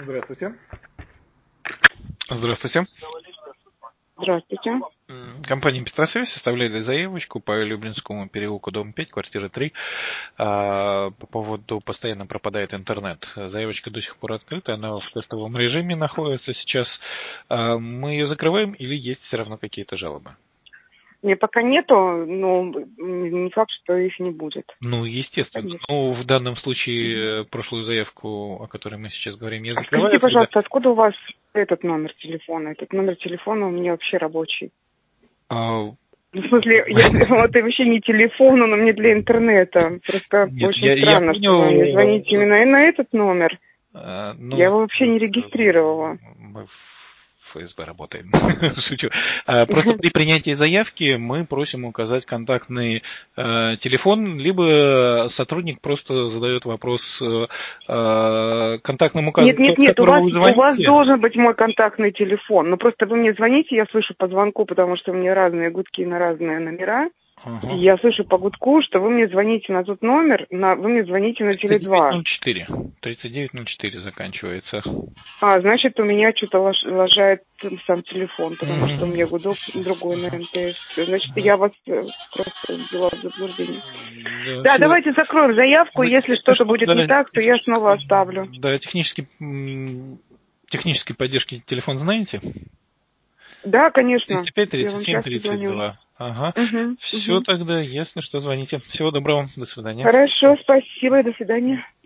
Здравствуйте. Здравствуйте. Здравствуйте. Компания «Петросвязь» составляет заявочку по Люблинскому переулку, дом 5, квартира 3. По поводу постоянно пропадает интернет. Заявочка до сих пор открыта, она в тестовом режиме находится сейчас. Мы ее закрываем или есть все равно какие-то жалобы? Мне пока нету, но не факт, что их не будет. Ну, естественно. Конечно. Ну, в данном случае прошлую заявку, о которой мы сейчас говорим, я закрываю. Скажите, пожалуйста, откуда у вас этот номер телефона? Этот номер телефона у меня вообще рабочий. В смысле, это вообще не телефон, он у меня для интернета. Просто Нет, очень странно, что вы мне звоните именно на этот номер. Я его вообще не регистрировала. Мы в ФСБ работаем. Шучу. Просто при принятии заявки мы просим указать контактный телефон, либо сотрудник просто задает вопрос контактному указанию, Нет, которого вы звоните. у вас должен быть мой контактный телефон. Но просто вы мне звоните, я слышу по звонку, потому что у меня разные гудки на разные номера. Ага. И я слышу по гудку, что вы мне звоните на тот номер, вы мне звоните на Теле2. 3904 заканчивается. Значит, у меня что-то лажает сам телефон, потому что у меня гудок другой на МТС. Значит, я вас просто ввела в заблуждение. Да, давайте закроем заявку, если что-то будет не так, то я снова оставлю. Да, технической поддержки телефон знаете? Да, конечно. 35 37 32. Ага. Все тогда, если что, звоните. Всего доброго, до свидания. Хорошо, спасибо и до свидания.